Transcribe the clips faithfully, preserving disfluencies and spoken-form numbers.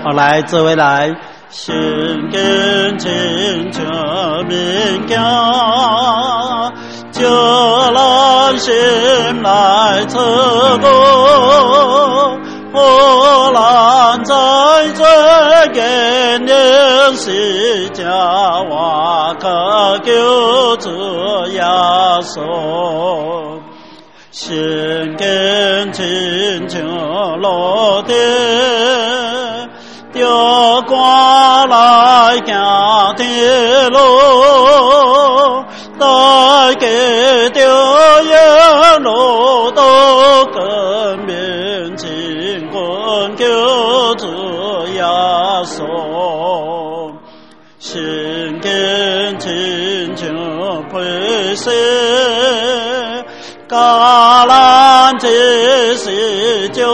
好，来，这位来，心根清净明家，就让心来测过，波澜在这个人世间，我可救主耶稣。心根清净落地，丢过来行的路，带给丢一路都更面前滚救主耶稣。心根清净配色。橄榄这是酒，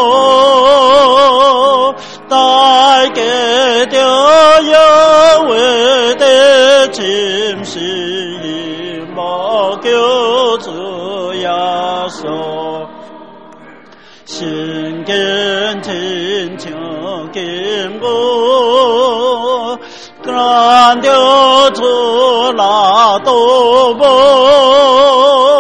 带给掉有味的清晰，莫救主耶稣。心根清净根部，感掉主拉多波。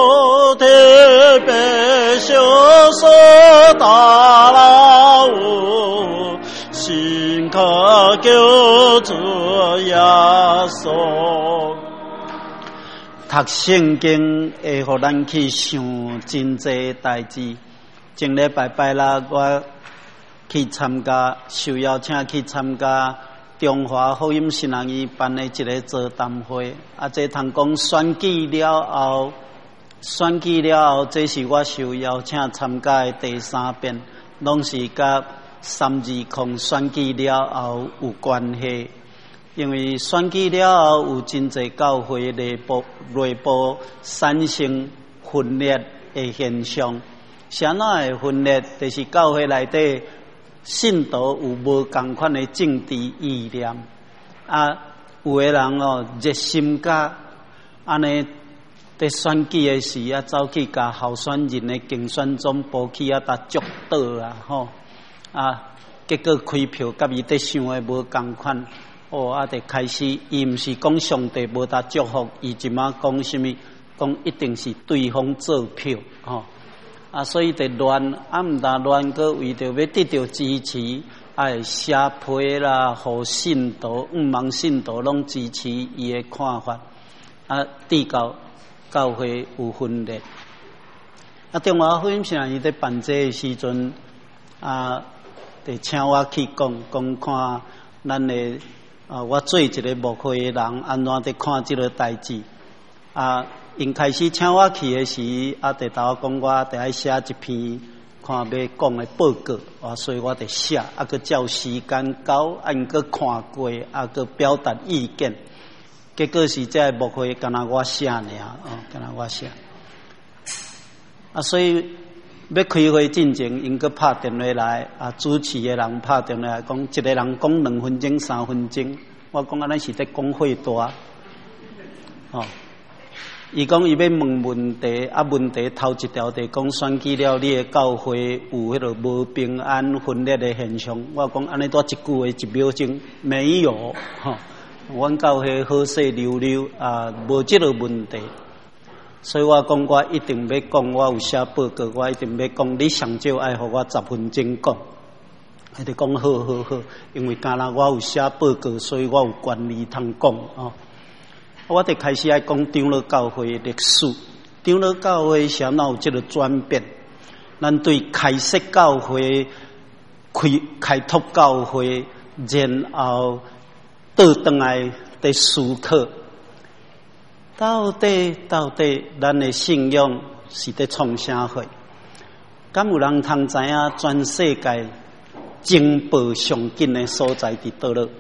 修大老五，心可救主耶稣。读圣经会互咱去想真济代志。前礼拜拜啦，我去参加，受邀请去参加中华福音新人院办的一个座谈会。啊，这通讲选举了后。选举了后，这是我受邀请参加的第三遍，拢是甲三二空选举了后有关系。因为选举了后，有真济教会内部内部产生分裂的现象。啥哪会分裂？就是教会内底信徒有无同款的政治意念，啊，有的人哦热心甲安尼。在选举的时啊，走去甲候选人的竞选总部去啊，搭捉倒啊，吼啊，结果开票甲伊伫想的无共款，哦啊，就开始伊毋是讲上帝无搭祝福，伊即马讲什么？讲一定是对方做票，吼啊，所以就乱啊，毋但乱个为着要得到支持，爱写批啦，互信徒、毋茫信徒拢支持伊的看法，啊，递到。教会有分裂，啊！中华福音新人伊在办这个时阵，啊，就请我去讲讲看咱的啊，我做一个牧会的人，安怎伫看即个代志啊？因开始请我去的时，啊，就甲我讲我得爱写一篇看要讲的报告，啊，所以我得写，啊，佮照时间到，啊，因佮看过，啊，佮表达意见。结果是这个牧会，敢若我写尔，哦，敢若我写。啊，所以要开会进前，因佮拍电话来，啊，主持的人拍电话来讲，一个人讲两分钟、三分钟，我讲安尼是在讲会大，哦。伊讲伊要问问题，啊，问题头一条就讲选举了，你的教会有迄个无平安、分裂的现象。我讲安尼多一句话一秒钟没有，吼。阮教会好势溜溜啊，无即个问题，所以我讲我一定要讲，我有写报告，我一定要讲，你上少爱互我十分钟讲，伊就讲好好好，因为敢若我有写报告，所以我有权利通讲哦。我就开始爱讲长老教会的历史，长老教会啥哪有即个转变？咱对开设教会、开开拓教会，然后。倒转来的思考，到底到底咱的信仰是在创啥货？敢有人通知影全世界进步上紧的所在伫倒落？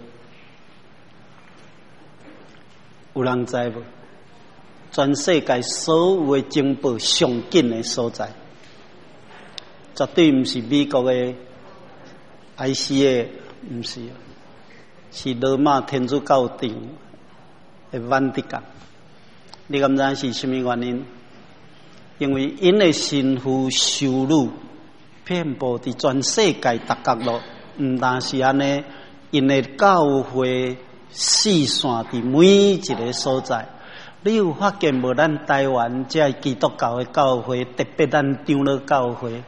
有人知无？全世界所有的进步上紧的所在，绝对毋是美国的 I C A， 毋是。是罗马天主教廷的梵蒂冈，你敢知是什么原因？因为因的神父收入遍布伫全世界各角落， 毋但是安尼，因的教会四散伫每一个所在。你有发现无？咱台湾这基督教的教会，特别咱长老教会，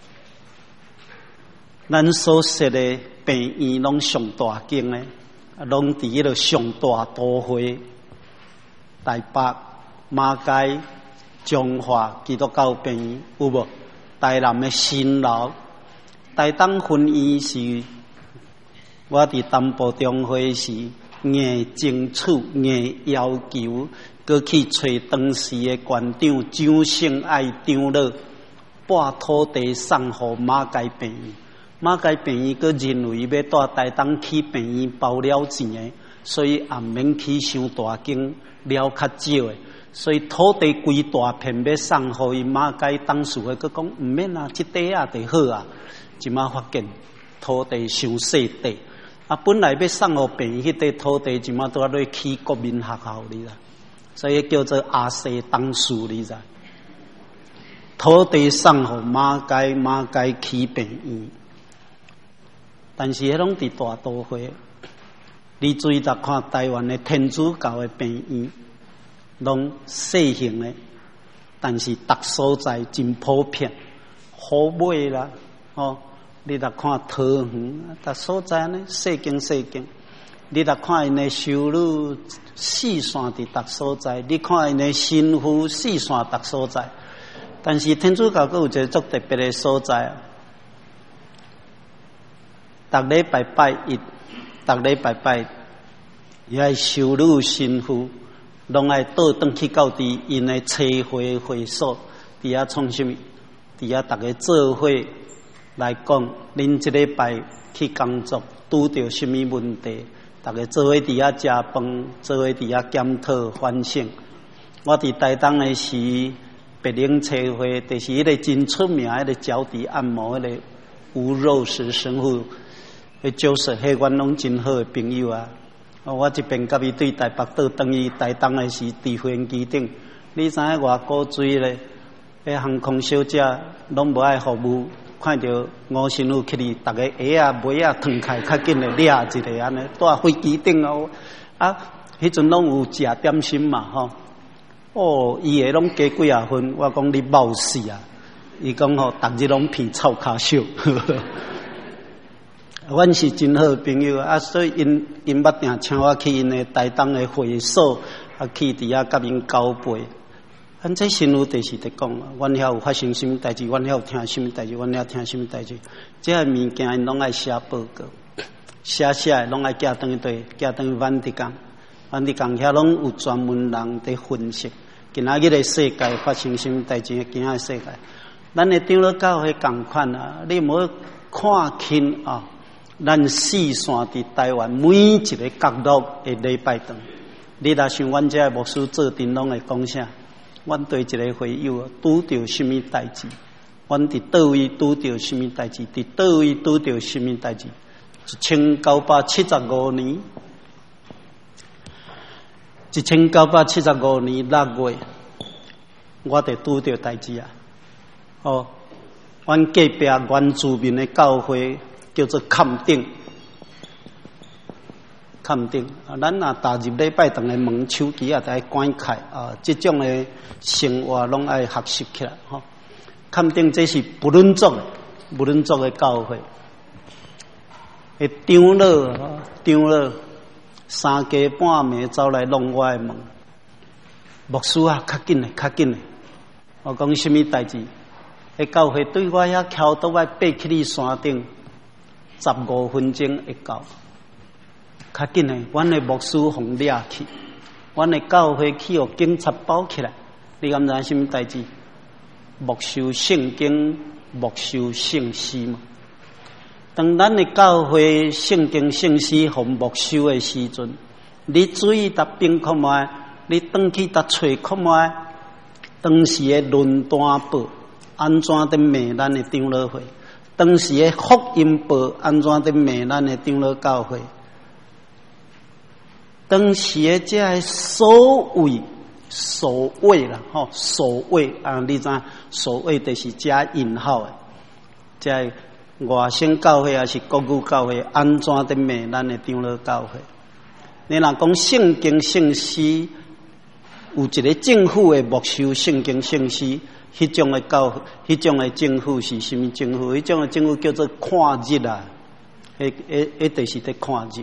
咱所设的病院拢上大间的，拢伫迄个上大都会，台北、马街、中华基督教病院有无？台南的新楼，台东分院是，我伫南部中会时硬争取、硬要求。过去找当时的县长蒋胜爱长老，把土地送予马街病院。马街病院佮认为要带台东起病院包了钱的，所以也免起伤大间，了较少的。所以土地规大片要送予伊马街董事会，佮讲毋免啊，即块啊就好啊。即马发现土地伤细地，啊，本来要送予病院迄块土地，即马都要来起国民学校哩啦。所以叫做阿西董事，你知？土地送予马街，马街起病院，但是迄拢伫大都会。你注意来看台湾的天主教的病院，拢小型的，但是逐所在真普遍，好买啦，哦，你来看桃园，逐所在呢，细间细间。你来看因的收入四散伫逐所在，你看因的辛苦四散逐所在。但是天主教阁有一个足特别的所在啊，逐礼拜拜一，逐礼拜拜，伊爱收入辛苦，拢爱倒转去到伫因的车会会所，伫遐创啥物？伫遐逐个做伙来讲，恁即礼拜去工作拄着啥物问题？大家做伙伫遐食饭，做伙伫遐检讨反省。我伫台东的时，白领车会，就是迄个真出名迄个脚底按摩迄个吴肉石神父，迄就是迄阮拢真好的朋友啊。我一边甲伊对台北倒等于台东的时，伫飞机顶，你知影偌古水咧？迄航空小姐拢无爱服务。看到吴神父去哩，逐个鞋啊、袜啊脱开，较紧诶掠一个安尼，带飞机顶哦。啊，迄阵拢有食点心嘛吼。哦，伊个拢加几啊分，我讲你冒死啊！伊讲吼，逐日拢骗臭骹烧。阮是真好朋友啊，所以因因捌定请我去因诶台东诶会所，啊去伫遐甲因交陪。咱这神父就是伫讲，阮遐有发生什么代志，阮遐有听什么代志，阮遐听什么代志。这个物件因拢爱写报告，写写拢爱寄转去对，寄转去万迪港，万迪港遐拢有专门人伫分析，今仔日个世界发生什么代志，今仔日世界，咱诶长老教会共款啊，你无看轻啊，咱四散伫台湾每一个角落的礼拜堂，你若想阮遮牧师做阵拢会讲啥？阮对一个会友拄着什么代志，阮伫倒位拄着什么代志，伫倒位拄着什么代志。一千九百七十五年，一千九百七十五年六月，我哋拄着代志啊！哦，阮隔壁原住民的教会叫做坎顶。坎顶啊，咱若踏入礼拜堂的门，手机也得关开啊。这种的生活拢爱学习起来吼。坎顶这是不论族的，不论族的教会，诶，长老长老三更半暝走来弄我的门，牧师啊，较紧嘞，较紧嘞。我讲什么代志？迄教会对我遐桥倒来爬去你山顶，十五分钟会到。较紧诶，阮诶牧师互掠去，阮诶教会去互警察包起来。你敢知什么代志？没收圣经，没收圣诗嘛。当咱诶教会圣经圣诗互没收诶时阵，你注意搭边看觅，你转去搭找看觅，当时诶论断报安怎伫骂咱诶长老会？当时诶福音报安怎伫骂咱诶长老教会？当时的这个所谓所谓啦，吼，所谓啊，你知所谓就是加引号的，这外省教会还是国语教会，安怎伫骂咱的长老教会？你若讲圣经圣诗，有一个政府的没收圣经圣诗，迄种的教，迄种的政府是什么政府？迄种的政府叫做看日啊，迄迄迄就是伫看日。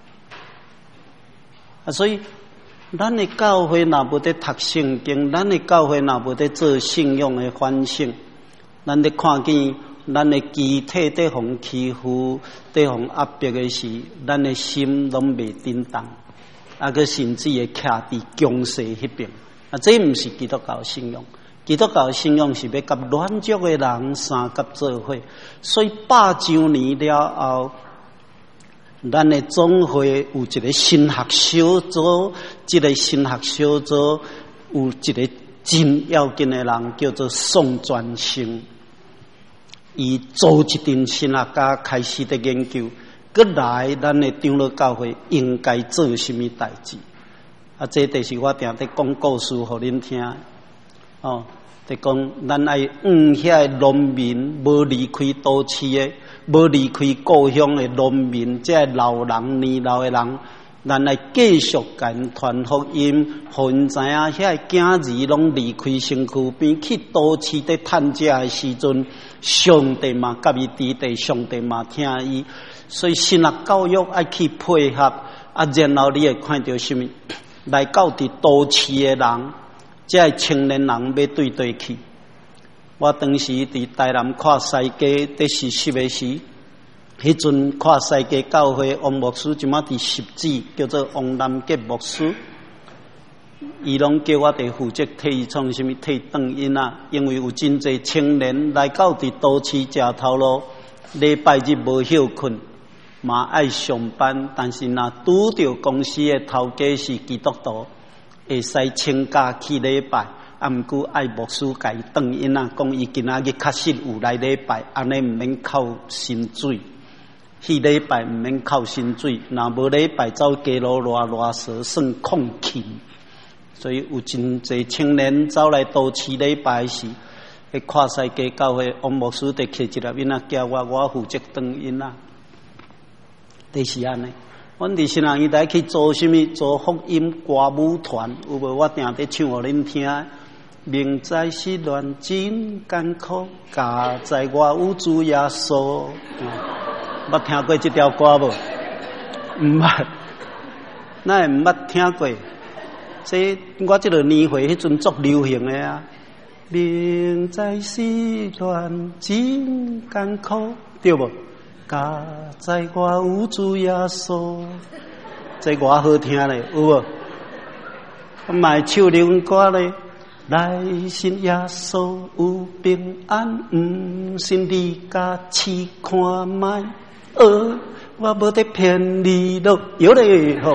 啊，所以咱的教会若无伫读圣经，咱的教会若无伫做信仰的反省，咱伫看见咱的肢体伫互欺负、伫互压迫的时，咱的心拢未震动，啊，佮甚至会徛伫强势迄边。啊，这毋是基督教信仰。基督教信仰是要甲乱族的人三甲做伙，所以百周年了后。咱的总会有一个神学小组，这个神学小组有一个真要紧的人，叫做宋传生。伊组一群神学家开始的研究，搁来咱的长老教会应该做什么代志？啊，这就是我定在讲故事互恁听。哦，在讲咱爱嗯，遐农民无离开都市的。无离开故乡的农民，即个老人、年老的人，咱来继续跟传福音，互因知影，遐囝儿拢离开身躯边去都市伫趁食的时阵，上帝嘛甲伊伫地，上帝嘛听伊，所以神学教育爱去配合，啊，然后你会看到什么？来到伫都市的人，即个青年人要对对去。我当时伫台南看世界伫实习的时，迄阵看世界教会王牧师即马伫实质叫做王南杰牧师，伊拢叫我伫负责替伊创什么替顿因啊，因为有真侪青年来到伫都市食头路，礼拜日无休困，嘛爱上班，但是若拄着公司的头家是基督徒，会使请假去礼拜。啊，毋过爱牧师甲伊顿因啊，讲伊今仔日确实有来礼拜，安尼毋免扣薪水。去礼拜毋免扣薪水，若无礼拜走街路乱乱踅，算控勤。所以有真侪青年走来都市礼拜时，去看世界教会，王牧师得摕一粒囡仔叫我，我负责顿因啊。就是安尼。阮伫新人伊来去做什么？做福音歌舞团，有无？我定伫唱互恁听。明知是乱真艰苦，家在我有主耶稣。捌听过这条歌无？毋捌，那会毋捌听过？这我这个年岁迄阵足流行的啊。明知是乱真艰苦，对无？家在我有主耶稣，这偌好听咧，有无？我卖唱流行歌咧。来信耶稣有平安，毋信你家试看卖。呃，我无得骗你咯，有咧好。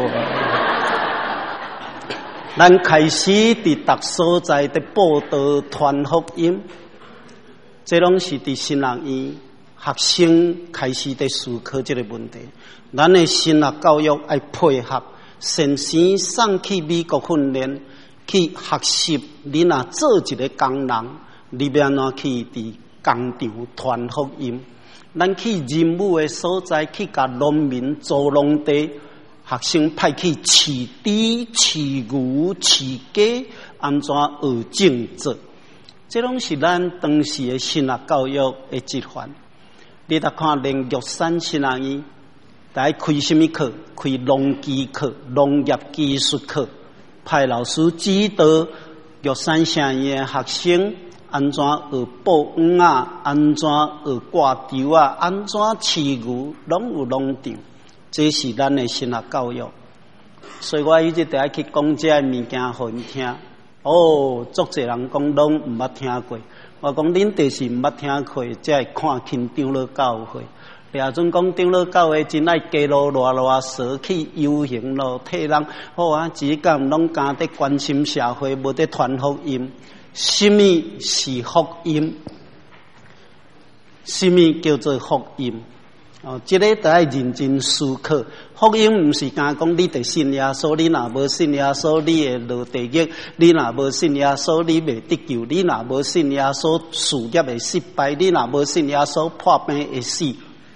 咱开始伫逐所在伫报道传福音，这拢是伫新学院学生开始伫思考这个问题。咱的新学教育爱配合，先生送去美国训练。去学习，你若做一个工人，你要安怎去伫工厂传福音？咱去任务的所在，去甲农民做农地，学生派去饲猪、饲牛、饲鸡，安怎学种作？这拢是咱当时的新学教育的一环。你来看连玉山新学院，大家开什么课？开农机课、农业技术课。派老师指导玉山城院的学生安怎学捕鱼啊，安怎学挂钩啊，安怎饲牛，拢有农场。这是咱的新学教育。所以我一直得爱去讲这物件互因听。哦，足侪人讲拢毋捌听过。我讲恁就是毋捌听过，才会看轻长老教会。也准讲长老教会真爱街路乱乱踅去游行咯，替人好啊！只敢拢敢伫关心社会，无伫传福音。什么是福音？什么叫做福音？ 哦，这个都要认真思考。福音唔是讲讲你得信耶稣，你若无信耶稣，你会落地狱；你若无信耶稣，你未得救；你若无信耶稣，事业会失败；你若无信耶稣，破病会死。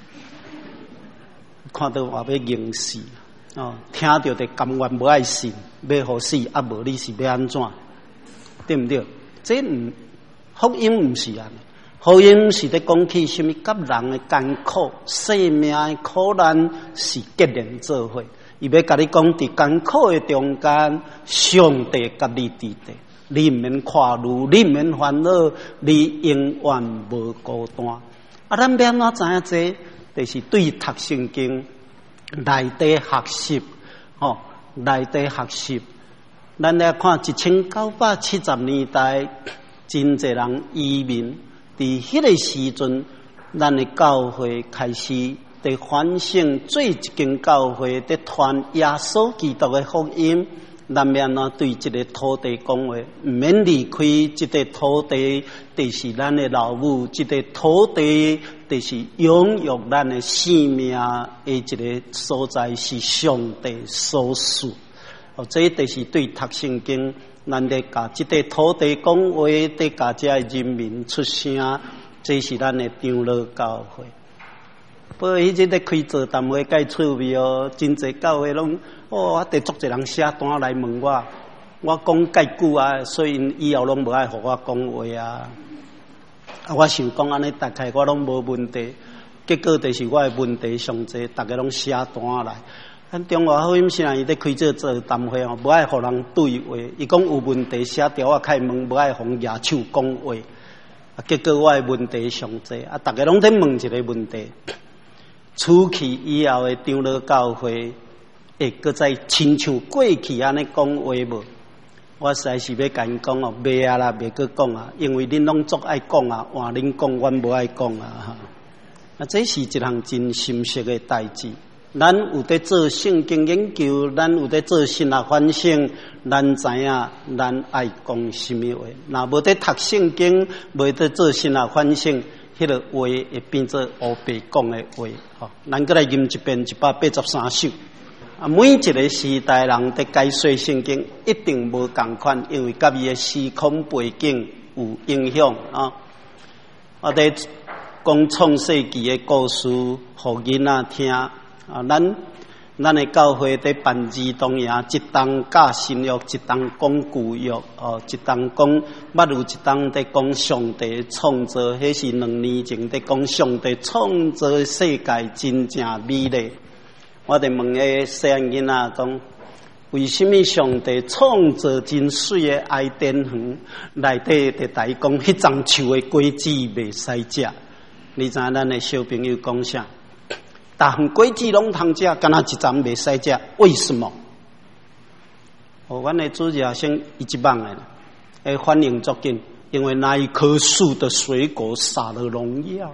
看到话要硬死哦，听到就甘愿无爱信，要好死，啊无你是要安怎？对不对？这唔福音唔是安尼。福音是在讲起什么？甲人的艰苦、生命的苦难是结连做伙。伊要甲你讲，伫艰苦的中间，上帝甲你伫地，你唔免看路，你唔免烦恼，你永远无孤单。啊，咱要安怎知影这？就是对读圣经内底学习，吼、哦，内底学习。咱来看一千九百七十年代，真侪人移民。伫迄个时阵，咱的教会开始在反省，做一间教会在传耶稣基督的福音。咱要安对这个土地讲话，唔免离开这个土地，就是咱的老母；这个土地就是拥有咱的生命的一个所在，是上帝所赐。哦，这就是对读圣经。咱得甲即个土地讲话，得甲遮人民出声，这是咱的长老教会。不过迄阵咧开座谈会介趣味哦，真侪教会拢哦，我得足侪人写单来问我，我讲介久啊，所以以后拢无爱互我讲话啊。啊，我想讲安尼，大概我拢无问题。结果就是我的问题上侪，大家拢写单来。咱中华福音先生伊咧开这座谈会哦，无爱互人对话。伊讲有问题写条我开问，无爱互举手讲话。啊，结果我的问题上济，啊，大家拢在问一个问题：出去以后的长老教会会搁再亲像过去安尼讲话无？我实在是要甲因讲哦，袂啊啦，袂搁讲啊，因为恁拢足爱讲啊，换恁讲，阮无爱讲啊。啊，这是一项真深刻的代志。咱有在做圣经研究，咱有在做神学反省，咱知影咱爱讲什么话。若无在读圣经，无在做神学反省，迄、那个话会变做乌白讲的话。吼，咱过来吟一遍一百八十三首。啊，每一个时代人在解说圣经一定无共款，因为甲伊的时空背景有影响啊。我在讲创世纪的故事，互囡仔听。啊，咱咱的教会在办儿童营，一档教新约，一档讲旧约，哦，一档讲，捌有一档在讲上帝创造，迄是两年前在讲上帝创造世界真正美丽。我哋问个细囡仔讲，为什么上帝创造真水的爱甸园，内底伫台讲迄丛树的果子袂使食？你知影咱的小朋友讲啥？大项果子拢通食，敢若一丛袂使食，为什么？哦，阮的主持先一直问的，诶，反应足紧，因为那一棵树的水果撒了农药。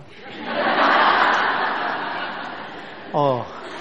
哦，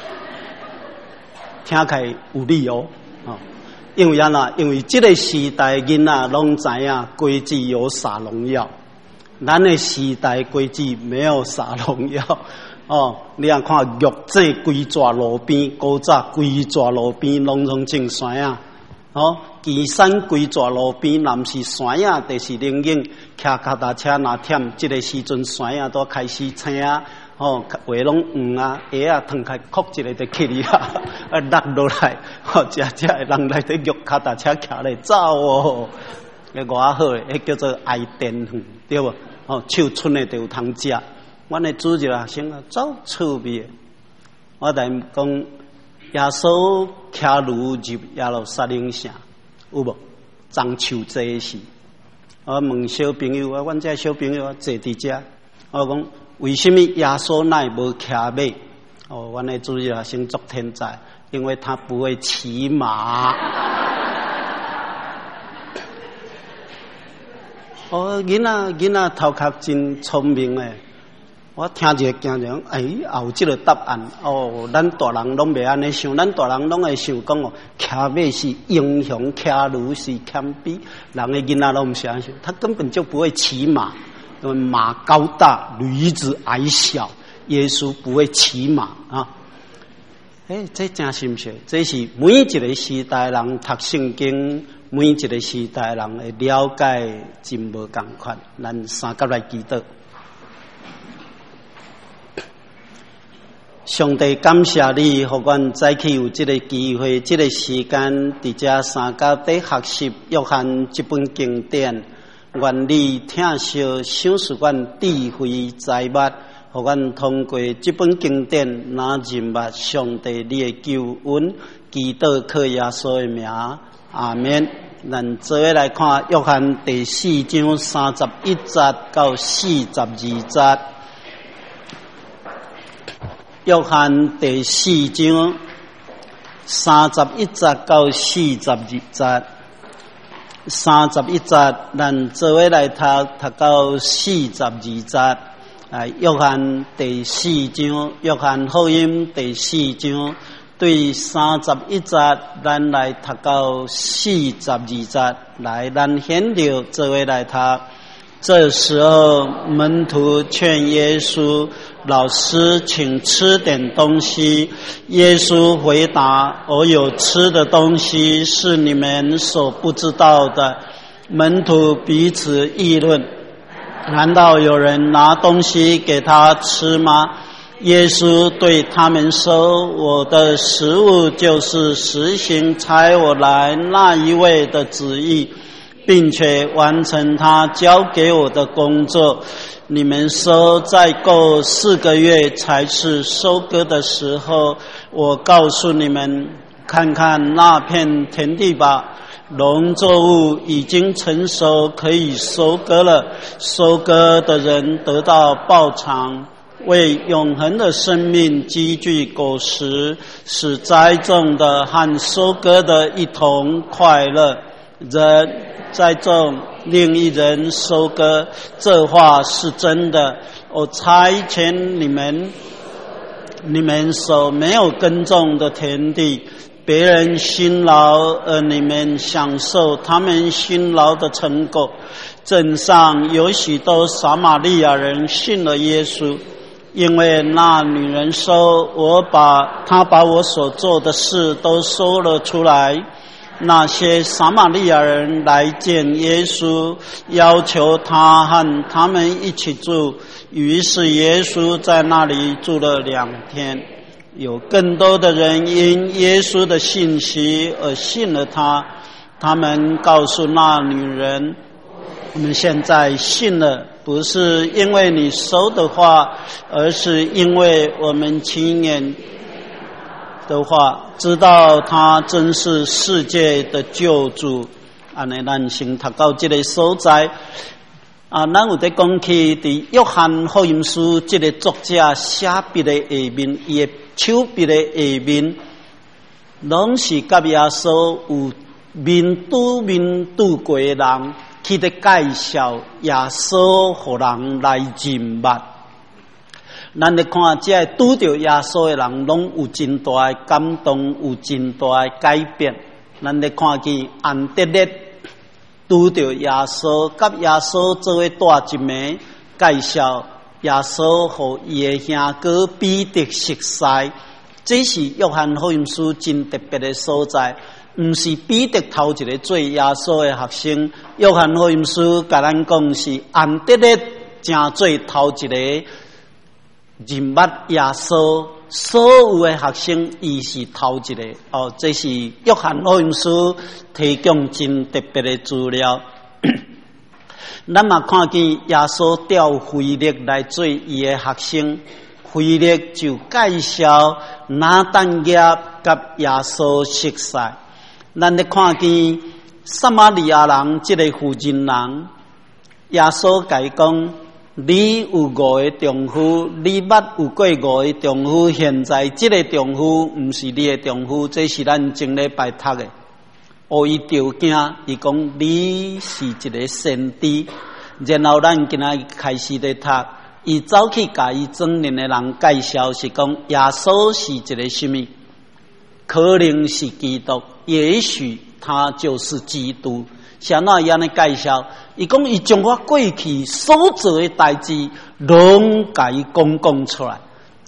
听起来有理哦，哦，因为安那，因为这个时代囡仔拢知影果子有撒农药，咱的时代果子没有撒农药。哦，你啊看玉井规抓路边，古早规抓路边拢拢种山啊！哦，岐山规抓路边，南是山啊，就是林荫，骑脚踏车若忝，这个时阵山啊都开始青啊，哦，话拢黄啊，叶啊脱开哭一个就起哩啊，啊落落来，哦，只只人来得玉脚踏车骑来走哦，个偌好诶，迄叫做爱甸园，对无？哦，手春诶就有通食。阮的主持人先啊，走趣味。我来讲，耶稣骑驴入耶路撒冷城，有无？樟树坐时，我问小朋友啊，阮这小朋友坐伫遮，我讲为什么耶稣乃无骑马？哦，阮的主持人先作天才，因为他不会骑马。哦，囡仔囡仔头壳真聪明诶。我听一个惊人，哎，也有这个答案哦。咱大人拢袂安尼想，咱大人拢会想讲哦，骑马是英雄，骑驴是谦卑。人的囡仔拢唔是安想，他根本就不会骑马，因为马高大，驴子矮小， 耶稣不会骑马啊。哎，这真深刻，这是每一个时代人读圣经，每一个时代人会了解真无同款。咱三甲来祈祷。上帝感谢你，互阮再去有这个机会、这个时间，伫遮三甲在学习约翰这本经典。愿你听惜赏赐阮智慧财物，互阮通过这本经典，拿认捌上帝你的救恩。祈祷靠耶稣的名，阿免。咱做伙来看约翰第四章三十一节到四十二节。约翰第四章三十一节到四十二节，三十一节咱做伙来读，读到四十二节。啊，约翰第四章，约翰福音第四章对三十一节，咱来读到四十二节。来，咱先着做伙来读。这时候，门徒劝耶稣：“老师，请吃点东西。”耶稣回答：“我有吃的东西是你们所不知道的。”门徒彼此议论：“难道有人拿东西给他吃吗？”耶稣对他们说：“我的食物就是实行差我来那一位的旨意，并且完成他交给我的工作。你们说再过四个月才是收割的时候，我告诉你们，看看那片田地吧，农作物已经成熟，可以收割了。收割的人得到报偿，为永恒的生命积聚果实，使栽种的和收割的一同快乐。人栽种，另一人收割，这话是真的。我差遣你们，你们所没有耕种的田地，别人辛劳，而你们享受他们辛劳的成果。镇上有许多撒玛利亚人信了耶稣，因为那女人说：“我把她把我所做的事都说了出来。”那些撒玛利亚人来见耶稣，要求他和他们一起住。于是耶稣在那里住了两天。有更多的人因耶稣的信息而信了他。他们告诉那女人：“我们现在信了，不是因为你说的话，而是因为我们亲眼的话，知道他真是世界的救主。”安尼，咱先读到这个所在。啊，咱有在讲起伫约翰福音书这个作者写笔的下面，伊的手笔的下面，拢是甲耶稣有面对面对过的人，去咧介绍耶稣，互人来认捌。咱咧看这拄着耶稣的人，拢有真大的感动，有真大的改变。咱咧看见安德烈拄着耶稣，甲耶稣做伙带一暝，介绍耶稣互伊的兄哥彼得熟悉。这是约翰福音书真特别的所在，毋是彼得头一个做耶稣的学生。约翰福音书甲咱讲是安德烈正做头一个认捌耶稣，所有的学生伊是头一个。哦，这是约翰福音书提供真特别的资料。咱嘛看见耶稣调腓力来做伊的学生，腓力就介绍拿但业甲耶稣熟悉。咱咧看见撒玛利亚人这个妇人人，耶稣甲伊讲：“你有五个丈夫，你捌有过五个丈夫，现在这个丈夫不是你的丈夫。”这是咱前礼拜读的。哦，伊着惊，伊讲你是一个先知。然后咱今仔开始咧读，伊走去甲伊庄园的人介绍，是讲耶稣是一个什么？可能是基督，也许他就是基督。像那样的介绍，伊讲伊将我过去所做的代志，拢甲伊讲讲出来。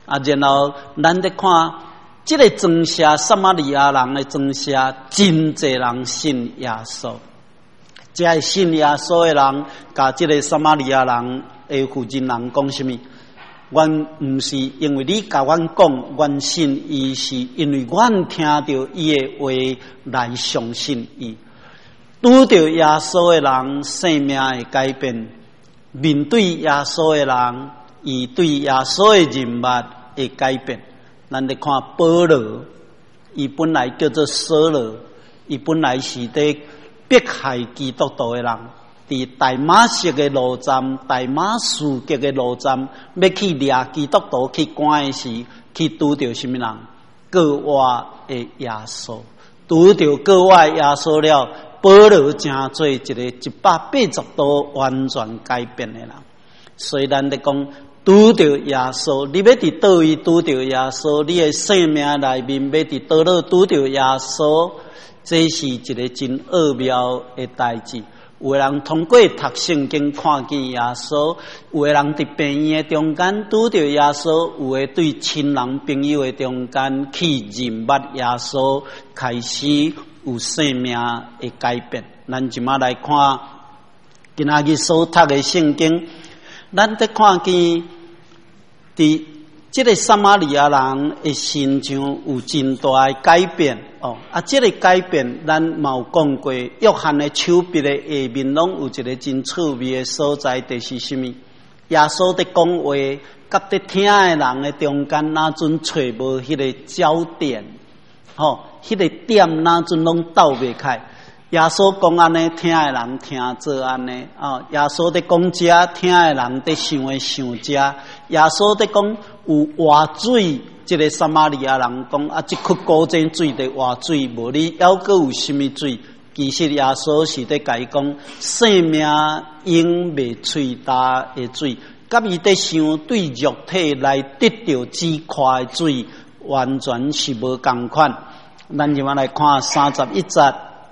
啊，然后咱得看这个庄社撒玛利亚人的庄社，真侪人信耶稣。这信耶稣的人，甲这个撒玛利亚人的附近人讲什么？阮毋是因为你甲阮讲，阮信伊，是因为阮听到伊的话来相信伊。拄到耶稣的人，生命会改变；面对耶稣的人，伊对耶稣的人物会改变。咱来看保罗，伊本来叫做扫罗，伊本来是伫迫害基督徒的人。伫大马色的路站，大马士革的路站，要去掠基督徒去关的时，去拄到什么人？国外的耶稣，拄到国外耶稣了，保罗成做一个一百八十度完全改变的人。所以咱咧讲，拄到耶稣，你要伫倒位拄到耶稣，你的生命内面要伫倒落拄到耶稣，这是一个真奥妙的代志。有的人通过读圣经看见耶稣，有的人伫病院的中间拄到耶稣，有的对亲人朋友的中间去认捌耶稣，开始有生命的改变。咱即马来看今仔日所读的圣经，咱得看见伫这个撒玛利亚人的心上有真大的改变哦。啊，这个改变咱嘛有讲过，约翰的手笔的下面拢有一个真趣味的所在，就是什么？耶稣在讲话，甲在听的人的中间，哪阵找无迄个焦点？吼、哦，迄、那个点哪阵拢斗袂开。耶稣讲安尼，听的人听做安尼啊。耶稣在讲遮，听的人在想的想遮。耶稣在讲有活水，这个撒玛利亚人讲啊，即窟古井水的活水，无你还佫有什么水？其实耶稣是在甲伊讲，生命永未吹干的水，甲伊在想对肉体来得到止快的水，完全是无共款。咱就来看三十一节。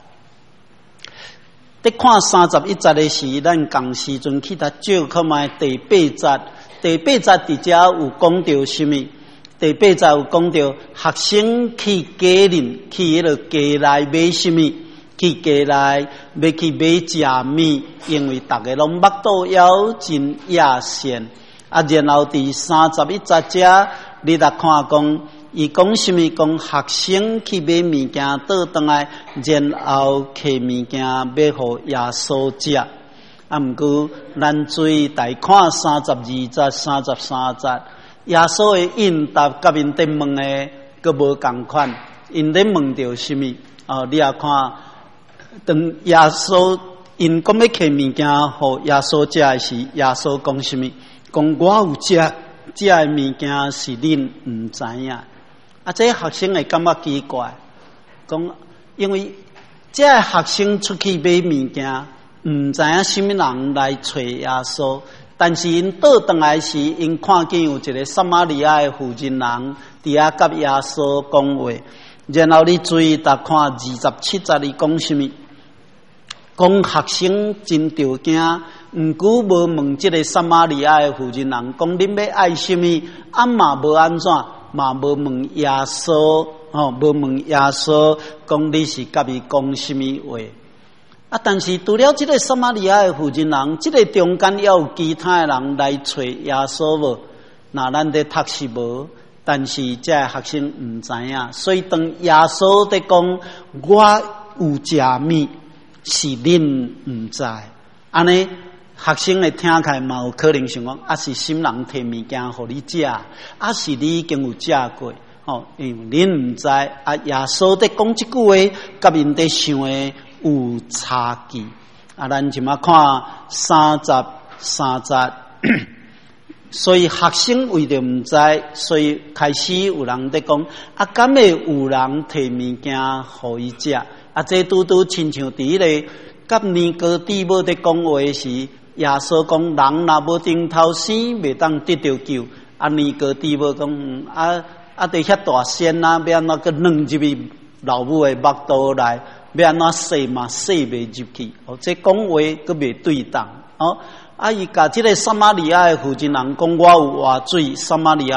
在看三十一节的时，咱共时阵去他照看卖第八节。第八节伫遮有讲到什么？第八节有讲到学生去家人去迄个家内买什么？去家内要去买食米，因为大家拢目肚枵真野线。啊，然后伫三十一节遮，你来看讲。伊讲什么？讲学生去买物件，倒转来，然后摕物件要互耶稣食。啊，毋过咱注意来看三十二节、三十三节，耶稣的应答甲因在问的佫无共款。因在问着什么？哦，你也看，当耶稣因讲要摕物件互耶稣食的时，耶稣讲什么？讲我有食食的物件是恁毋知影。啊！这学生会感觉奇怪，讲因为这学生出去买物件，毋知影什么人来找耶稣，但是因倒转来时，因看见有一个撒玛利亚的妇人人伫遐甲耶稣讲话，然后你注意来看二十七节里讲什么？讲学生真着惊，毋过无问这个撒玛利亚的妇人人，讲恁要爱什么？啊嘛无安怎？嘛无问耶稣，吼、哦，无问耶稣，讲你是甲伊讲什么话？啊，但是除了这个撒玛利亚的妇人人，这个中间也有其他的人来找耶稣无？那咱在读是无，但是这学生毋知影，所以当耶稣在讲我有食米，是恁毋知，安尼。学生会听起来嘛有可能想讲，啊是什么人摕物件互你食，啊是你已经有食过，哦，因为恁毋知，啊耶稣在讲即句话，甲因在想的有差距。啊，咱即马看三十三节，所以学生为着毋知，所以开始有人在讲，啊，敢会有人摕物件互伊食？啊，这拄拄亲像伫迄个甲尼哥底母在讲话时。耶稣讲：人若无顶头生，袂当得到救。啊，尼哥底母讲：啊啊，伫遐大仙啊，要安怎个软入去老母的目肚内？要安怎洗嘛，洗袂入去。哦，这讲话佫袂对当。哦，啊，伊甲即个撒玛利亚的妇人人讲：我有活水。撒玛利亚人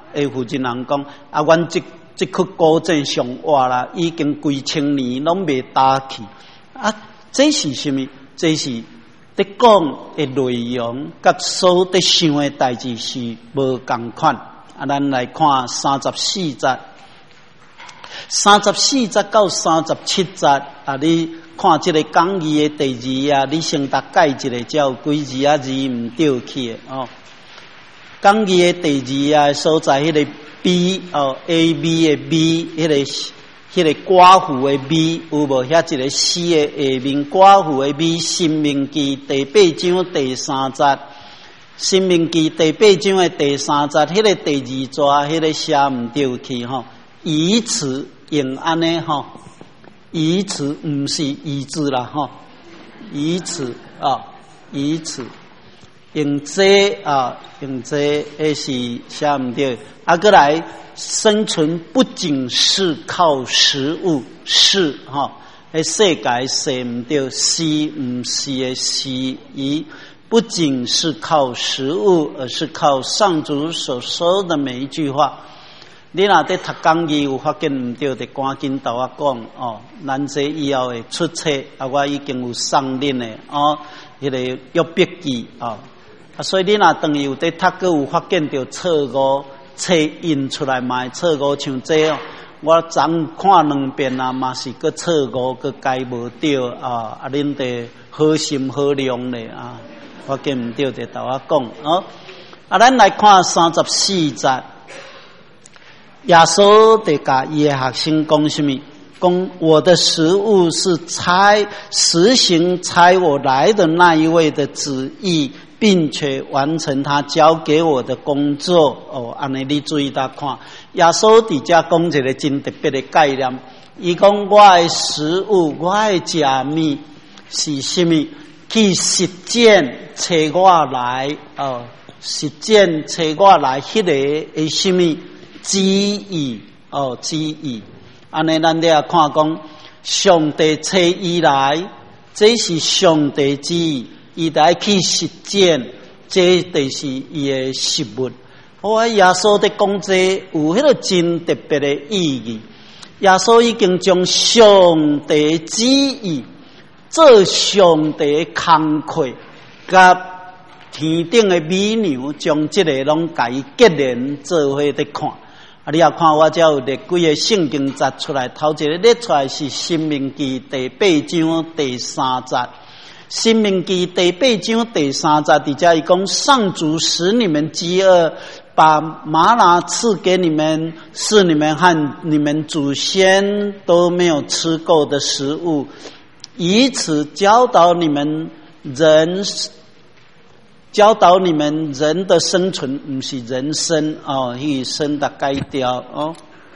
诶，负责人讲啊，阮即即颗古镇上活啦，已经几千年拢未打去啊！这是什么？这是在讲的内容，甲所在想的代志是无共款。啊，咱来看三十四节，三十四节到三十七节啊，你看这个讲义的第二啊，你先大概一下，才有几字啊字唔对去的哦。讲义的第二啊所在，迄个 B 哦 A B 的 B， 迄个迄个寡妇的 B 有无？遐一个 C 的下面寡妇的 B， 申命记第八章第三节，申命记第八章的第三节，迄个第二抓，迄个写唔对去吼，以此用安尼吼，以此唔是以字啦吼，以此啊，以此。用这啊，用这也是写唔对。啊，过来，生存不仅是靠食物，是哈，诶，世界写唔对，是唔是的是伊，不仅是靠食物，而是靠上主所说的每一句话。你若在读讲义有发现唔对，就赶紧同我讲哦。咱这以后会出册，啊，我已经有送恁的哦，迄、那个约笔记啊。啊，所以你若当有在读，佮有发现到错误，册印出来嘛会错误，像这哦，我昨看两遍啊，嘛是佮错误，佮改无对啊，啊，恁得好心好量咧啊，发现唔对就同我讲哦。啊，咱来看三十四节，耶稣得甲伊的学生讲什么？讲我的食物是差实行差我来的那一位的旨意，并且完成他交给我的工作。哦，安尼你注意大看，耶稣伫遮讲一个真特别的概念。伊讲我的食物，我的食物是什么？去实践找我来哦，实践找我来迄个的什么旨意哦，旨意。安尼咱咧看讲，上帝找伊来，这是上帝旨意，伊来去实践，这就是伊的食物。我耶稣在讲这有迄个真特别的意义。耶稣已经将上帝旨意做上帝的工课，甲天顶的美娘将这个拢甲伊结连做伙在看。啊！你也看我这有列几个圣经节出来，头一个列出来是《申命记》第八章第三节，《申命记》第八章第三节，底下一共上主使你们饥饿，把玛拿赐给你们，是你们和你们祖先都没有吃过的食物，以此教导你们人。教导你们人的生存，不是人生哦，以生的改掉哦。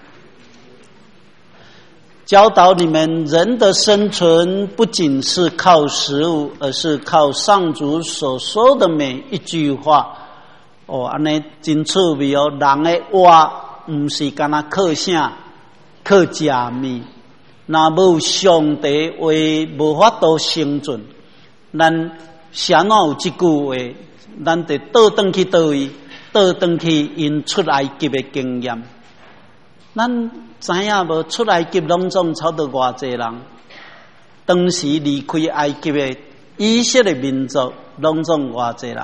教导你们人的生存，不仅是靠食物，而是靠上主所说的每一句话。哦，安尼真趣味哦。人的活，不是干那靠啥，靠食物。那无上帝话，无法度生存。咱谁哪有这句话？咱得倒转去倒位，倒转去因出埃及的经验。咱知影无？出埃及拢总超过偌济人？当时离开埃及的以色列民族拢总偌济人？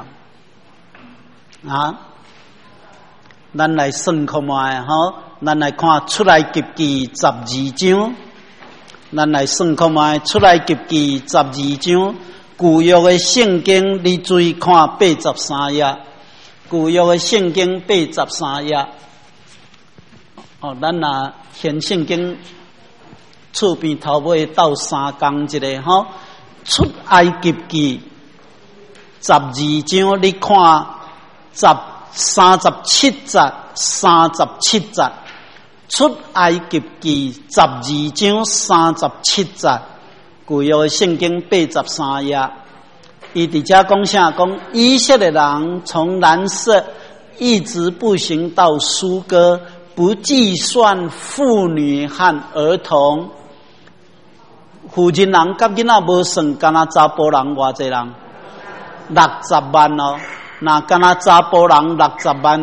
啊！咱来算看卖吼，咱来看出埃及记十二章，咱来算看卖出埃及记十二章。旧约的圣经，你注意看八十三页。旧约的圣经八十三页。哦，咱若现圣经厝边头尾斗三工一个吼。出埃及记十二章，你看十三十七节，三十七节。出埃及记十二章三十七节。旧约的圣经八十三页，伊伫遮讲啥？讲以色列人从蓝色一直步行到苏哥，不计算妇女和儿童。负责人甲囡仔无算，干那查甫人偌济人？六十万哦。那干那查甫人六十万，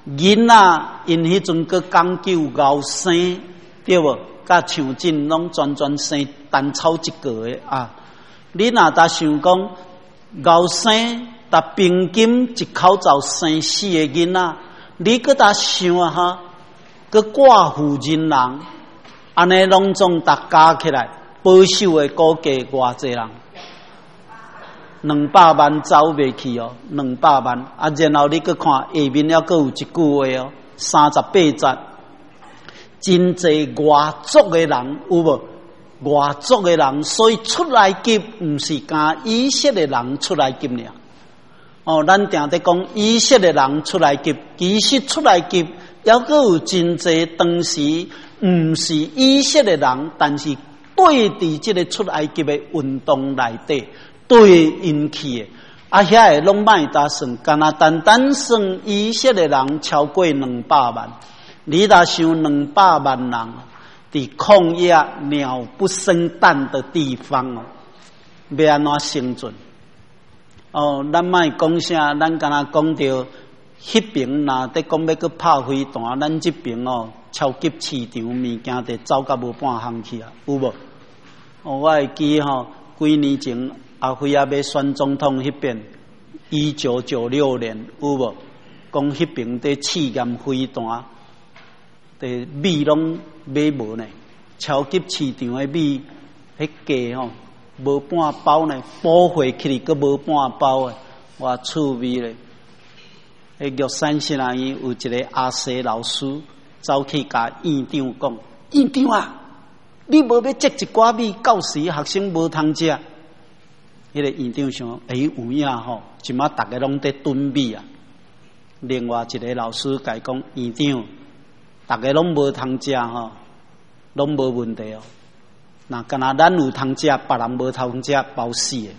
囡仔因迄阵个讲究熬生，对无？甲像真拢专专生单草一个的啊！你若搭想讲熬生搭平均一口罩生四个囡仔，你搁搭想啊哈？搁寡妇人人，安尼拢总搭加起来，保守的估计偌济人？两百万走袂去哦，两百万啊！然后你搁看下面还搁有一句话哦，三十八节，真济外族的人有无？外族的人，所以出来劫毋是干以色列人出来劫尔。哦，咱定得讲以色列人出来劫，其实出来劫还搁有真济当时毋是以色列人，但是对伫即个出来劫的运动内底。对引起的，啊，遐个拢卖搭算，干那单单算以色列人超过两百万，你若想两百万人伫旷野鸟不生蛋的地方哦，要安怎生存？哦，咱卖讲啥？咱干那讲到迄边若得讲要去拍飞弹，咱这边哦，超级市场物件得走甲无半项去啊，有无？哦，我会记吼，几年前。阿辉啊，要选总统迄边，一九九六年有无？讲迄边在试验飞弹，的米拢买无呢？超级市场的米，迄价吼无半包呢，补回去佫无半包的，哇趣味咧！迄玉山先生伊有一个阿西老师走去甲院长讲：院长啊，你无要积一寡米，到时学生无通食。迄个院长想，哎、欸，有影吼，即马大家拢在囤米啊。另外一个老师甲伊讲，院长，大家拢无通食吼，拢无问题哦。那干那咱有通食，别人无通食，包死的。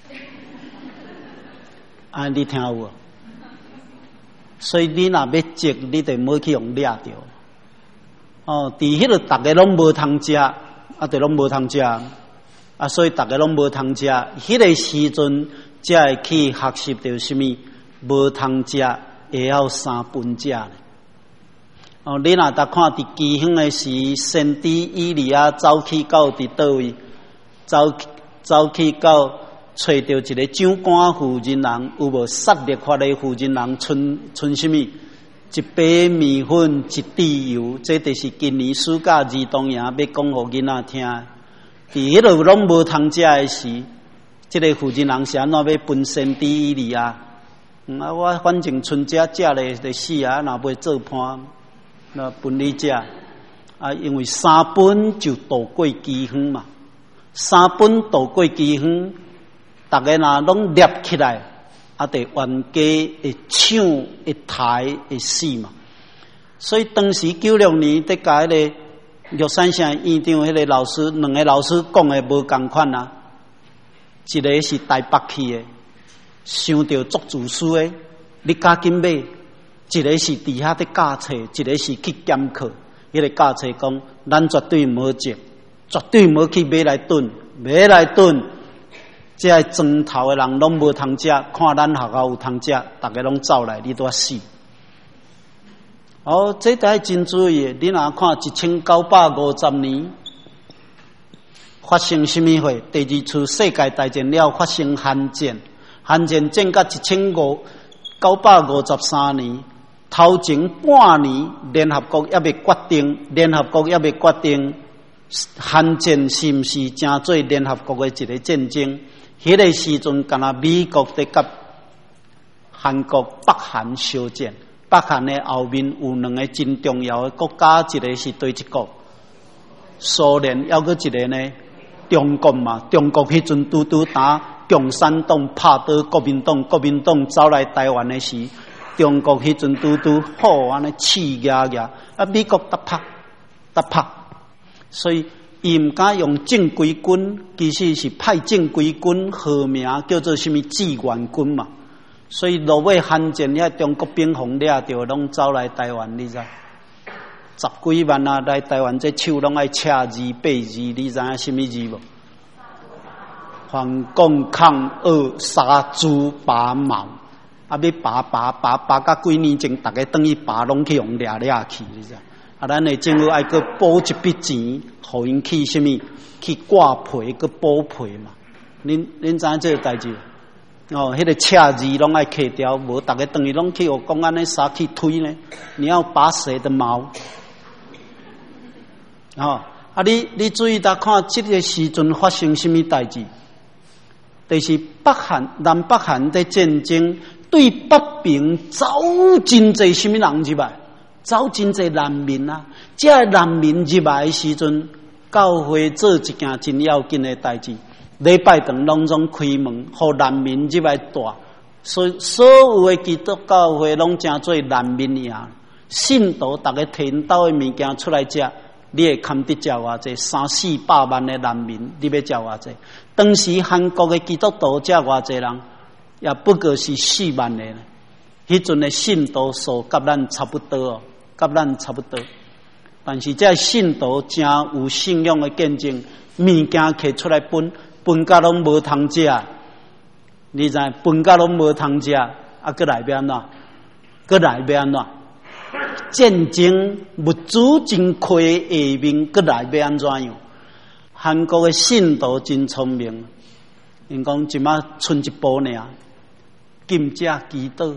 啊，你听有无？所以你若要积，你得要去用掠着。哦，伫迄个大家拢无通食，啊，得拢无通食。啊，所以大家拢无通食，迄个时阵才会去学习到什么？无通食，会晓三分食呢？哦，你若搭看伫基乡的时，先知以利亚走去到伫倒位，走走去到找到一个长官妇人人，有无杀戮法的妇人人？剩剩什么？一杯米粉，一滴油，这就是今年暑假儿童营要讲互囡仔听。伫迄落拢无通食诶时，即、这个妇人人是安怎要分先知以利亚？嗯啊，我反正剩遮食咧就死啊，若袂做伴，那分你食啊，因为三本就渡过饥荒嘛，三本渡过饥荒，大家若拢捏起来，啊，得冤家会抢会抬会死嘛。所以当时九六年得甲迄个。玉山县院长迄个老师，两个老师讲的无共款啊。一个是台北去的，想到足自私的，你赶紧买；一个是伫遐伫教册，一个是去检课。迄、那个教册讲，咱绝对无值，绝对无去买来炖，买来炖，这些庄头的人拢无通食，看咱学校有通食，大家拢走来，你都死。哦，这台真注意，你若看一千九百五十年发生什么会？第二次世界大战了，发生韩战，韩战战到一千五九百五十三年，头前半年联合国也未决定，联合国也未决定韩战是毋是正做联合国的一个战争？迄、那个时阵，敢若美国在甲韩国北韩相战。北韩的后面有两个真重要的国家，一个是对一国，苏联，还佫一个呢，中国嘛。中国迄阵拄拄打共产党拍倒国民党，国民党走来台湾的时，中国迄阵拄拄好安尼气压压，啊，美国搭拍搭拍，所以伊毋敢用正规军，其实是派正规军号名叫做什么志愿军嘛。所以落尾韩战遐中国兵锋掠着，拢走来台湾，你知？十几万啊，来台湾这手拢爱赤字八字，你知影什么字无？反共抗俄杀猪拔毛， 啊，要拔拔拔拔到几年前，大家等于拔拢去用掠掠去，你知道？啊，咱的政府爱去补一笔钱，互因去什么？去挂皮，去补皮嘛。恁恁知影这个代志？哦，迄、那个恰字拢爱刻掉，无大家等于拢去有公安的啥去推呢？你要拔谁的毛？哦，啊，你你注意到看这个时阵发生什么代志？就是北韩南北韩的战争，对北平走真济什么人入来？走真济难民啊！这难民入来的时阵，教会做一件真要紧的代志。礼拜堂拢总开门，互难民入来住，所以所有的基督教会拢正做难民样。信徒大家摕到的物件出来食，你会堪得食偌济？三四百万的难民，你要食偌济？当时韩国的基督徒食偌济人，也不过是四万个。迄阵的信徒数甲咱差不多哦，甲咱差不多。但是这信徒真有信仰的见证，物件摕出来分。分甲拢无通食，你知分甲拢无通食，啊，搁来要安怎？搁来要安怎？战争物资真亏下面，搁来要安怎样？韩国的信徒真聪明，因讲即马剩一步尔，禁食祈祷。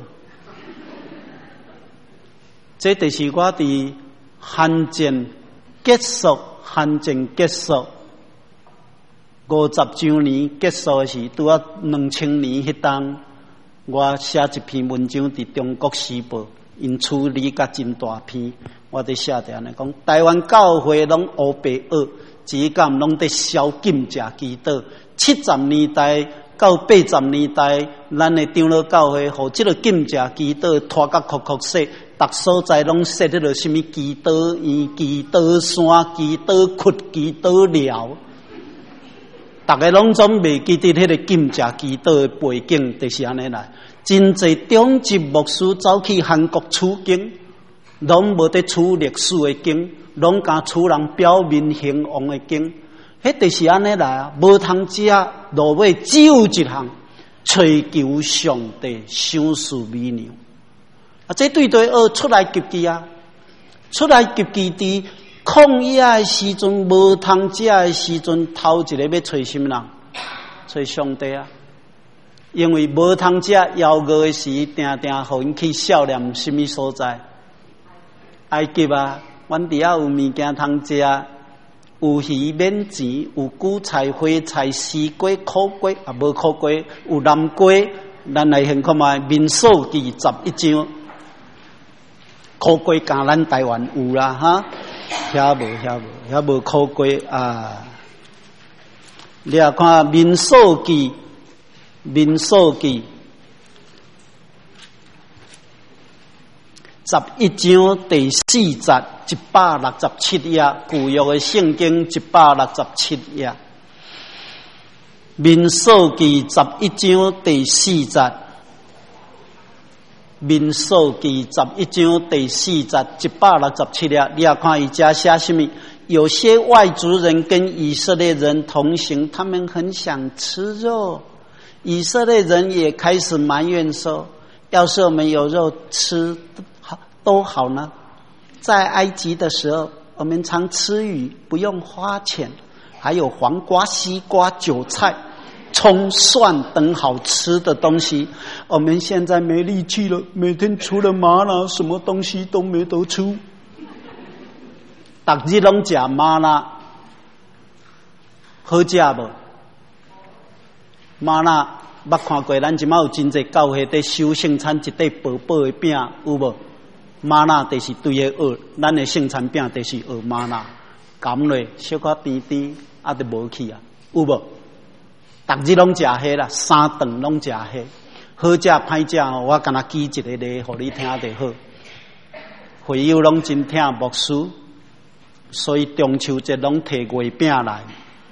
这就是我伫韩战结束，韩战结束。五十周年结束时，拄啊两千年迄当，我写一篇文章伫《中国时报》，因处理甲真大篇，我伫写着安尼讲，台湾教会拢乌白学，只敢拢伫宵禁食祈祷。七十年代到八十年代，咱的长老教会互即个禁食祈祷拖甲酷酷说，逐所在拢设迄落什么祈祷院、祈祷山、祈祷窟、祈祷寮。大家拢总袂记得迄个禁食祈祷的背景，就是安尼来。真侪中级牧师走去韩国取经，拢无得取历史的经，拢敢取人表面兴旺的经。迄就是安尼来啊，无通食，落尾只有一项，追求上帝赏赐美妙。啊，这对对学出来及记啊，出来及记伫。抗疫的时阵，无通食的时阵，头一个要找什么人？找上帝啊！因为无通食邀饿的时，定定互因去笑念什么所在？埃及啊，阮伫遐有物件通食，有鱼免钱，有韭菜、花菜、丝瓜、苦瓜，啊无苦瓜，有南瓜。咱来先看卖《民数记》十一章，苦瓜甲咱台湾有啦哈。遐无遐无遐无苦瓜啊！你啊看《民数记》，《民数记》十一章第四节一百六十七页，旧约的圣经一百六十七页，《民数记》十一章第四节。民数记十一章第四节一百六十七页，你要看伊家写什么？有些外族人跟以色列人同行，他们很想吃肉。以色列人也开始埋怨说：“要是我们有肉吃，好都好呢。在埃及的时候，我们常吃鱼，不用花钱，还有黄瓜、西瓜、韭菜。”葱蒜等好吃的东西，我们现在没力气了，每天除了麻辣，什么东西都没得吃。逐日拢食麻辣，好食无？麻辣捌看过？咱即马有真济教会在收圣餐一块薄薄的饼，有无？麻辣就是对个蚵，咱的圣餐饼就是蚵麻辣，甘落小可甜甜，啊，就无去啊，有无？逐日拢食迄啦，三顿拢食迄，好食歹食哦，我敢若举一个例，互你听就好。会友拢真听牧师，所以中秋节拢摕月饼来。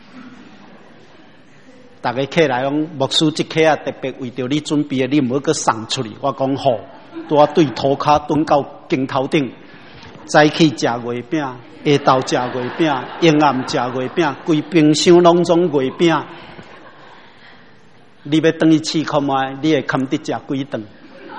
逐个客来讲，牧师即刻啊特别为着你准备的，你毋好阁送出去。我讲好，拄对涂骹蹲到镜头顶，早起食月饼，下昼食月饼，阴暗食月饼，规冰箱拢总月饼。你要等伊试看卖，你会堪得食几顿？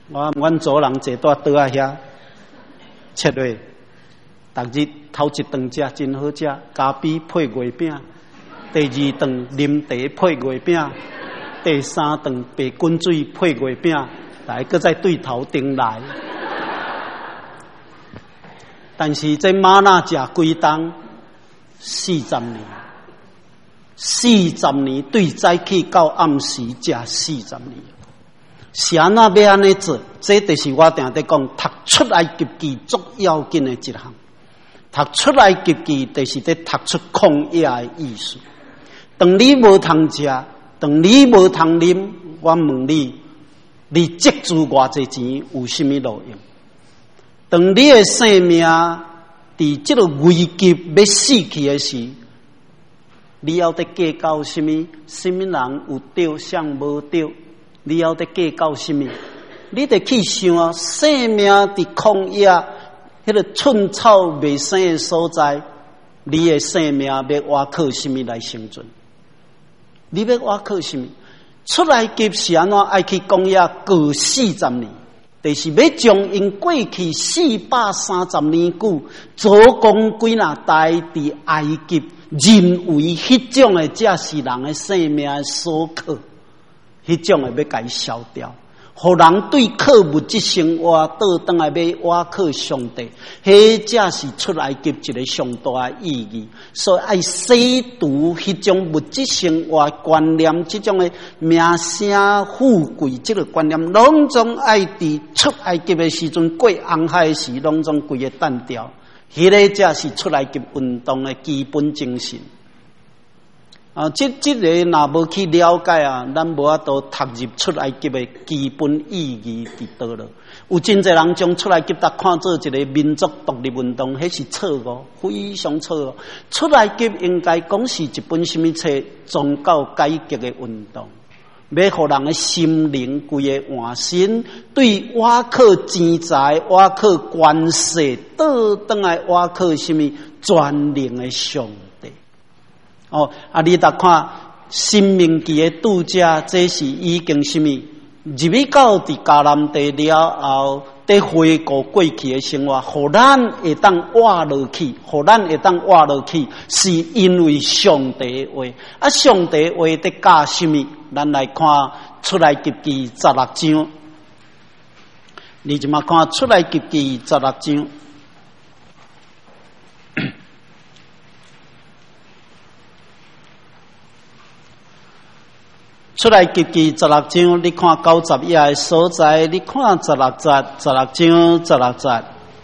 我阮族人坐在桌仔遐，切落，逐日头一顿食真好食，咖啡配月饼，第二顿啉茶配月饼，第三顿白滚水配月饼，来搁再对头顶来。但是这玛纳食几冬四十年，四十年对早起到暗时食四十年。是安怎要安尼做？这就是我定在讲，读出埃及记最要紧的一项。读出埃及记，就是在读出旷野的意思。当你无通食，当你无通啉，我问你，你积聚偌济钱有甚物路用？当你的生命伫这个危急要死去的时，你要得计较什么？什么人有对，谁无对？你要得计较什么？你得去想啊，生命伫旷野，迄个寸草未生的所在，你的生命要挖靠什么来生存？你要挖靠什么？出来及是安怎爱去旷野过四十年？就是要将因过去四百三十年久做工几若代伫埃及认为迄种的才是人的生命的所靠，迄种的要甲伊消掉，互人对靠物质生活倒转来要挖靠上帝，迄才是出来及一个上大的意义。所以爱洗除迄种物质生活观念，即种的名声富贵，即个观念，拢总爱伫出埃及的时阵，过红海时，拢总规个单调。迄个才是出埃及运动的基本精神。啊，这这个若无去了解啊，咱无法度踏入出埃及的基本意义伫倒了。有真侪人将出埃及搭看做一个民族独立运动，迄是错误，非常错误。出埃及应该讲是一本什么册？宗教改革的运动，要互人的心灵规个换新，对挖靠钱财、挖靠关系，倒转来挖靠什么全能的上帝。哦，啊！你搭看《申命记》的拄则，这是已经什么？入去到伫迦南地了后，得回顾过去的生活，互咱会当活落去，互咱会当活落去，是因为上帝的话。啊，上帝的话得教什么？咱来看《出埃及记》十六章，你即马看《出埃及记》十六章。出来及记十六章，你看九十页的所在，你看十六节，十六章十六节，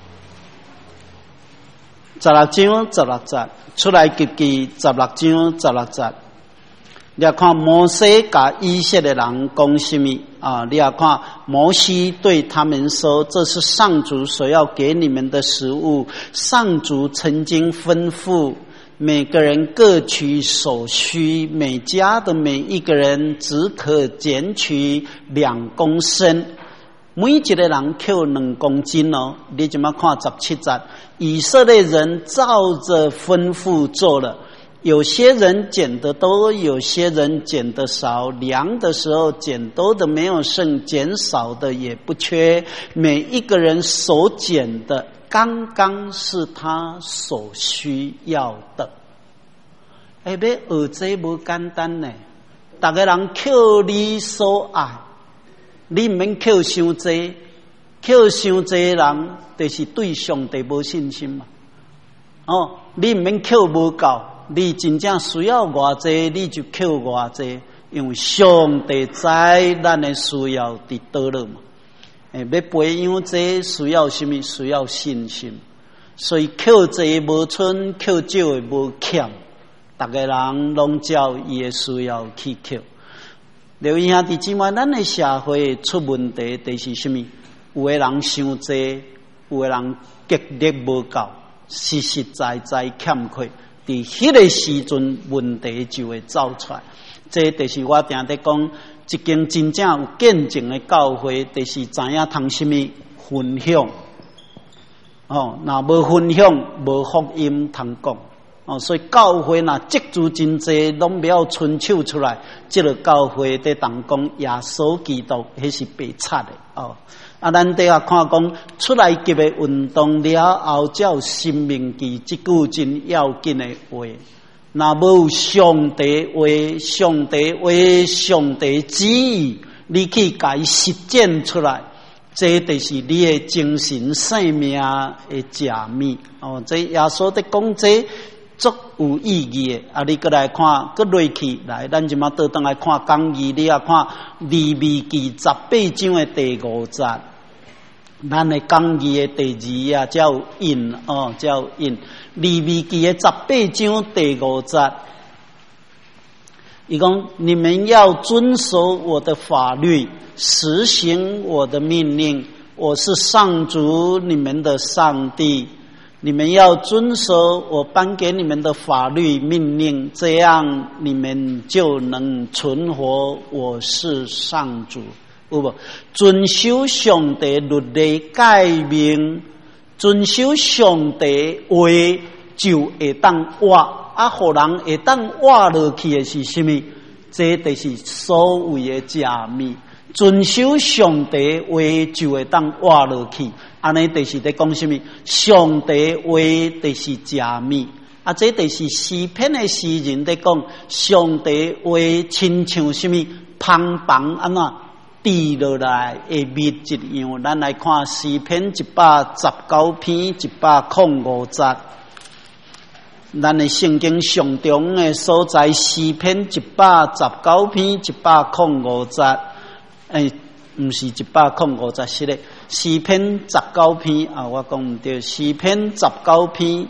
十六章十六节，出来及记十六章十六节。你要看摩西甲以色列人讲什么啊？你要看摩西对他们说：“这是上主所要给你们的食物。上主曾经吩咐。”每个人各取所需，每家的每一个人只可捡取两公升，每一个人扣两公斤哦。你怎么看十七节？以色列人照着吩咐做了，有些人捡得多，有些人捡得少。量的时候，捡多的没有剩，捡少的也不缺。每一个人所捡的，刚刚是他所需要的。哎，要学这无简单呢。大家人扣你所爱，你唔免扣伤济，扣伤济人，就是对上帝无信心嘛。哦，你唔免扣无够，你真正需要偌济，你就扣偌济，因为上帝知咱的需要伫倒了嘛。诶，要培养这需要什么？需要信心。所以扣济无剩，扣少的无欠，大家人拢照伊的需要去扣。留意兄弟姊妹，咱的社会出问题，就是什么？有的人伤济，有的人极力无够，实实在在欠缺。伫迄个时阵，问题就会走出来。这就是我定在讲，一间真正有见证的教会，就是知影通什么分享。哦，若无分享，无福音通讲。哦，所以教会若积聚真济，拢不要伸手出来。这个教会在当讲耶稣基督，迄是白贼的哦。 啊，咱底下看讲出来级的运动了后，才有生命期，这句真要紧的话。若无上帝话，上帝话，上帝旨意，你去甲伊实践出来，这就是你的精神生命的假面。哦，这耶稣在讲这足有意义的。啊，你过来看，过落去来，咱即马倒转来看讲义，你也看利未记十八章的第五节。咱的讲义的第二啊，才有印哦，才有印。利未记的十八章第五节，伊讲：你们要遵守我的法律，实行我的命令。我是上主你们的上帝，你们要遵守我颁给你们的法律命令，这样你们就能存活。我是上主。有无？遵守上帝律例诫命，遵守上帝话，就会当活。啊，互人会当活落去的是什么？这就是所谓的假面。遵守上帝话，就会当活落去。安尼就是在讲什么？上帝话就是假面。啊，这就是诗篇的诗人在讲，上帝话亲像什么？芳芳安怎？滴落来的蜜一样，咱来看诗篇一百十九篇一百零五节，咱的圣经上中的所在，诗篇一百十九篇一百零五节，诶，毋是一百零五节，是咧诗篇十九篇啊，我讲毋对，诗篇十九篇。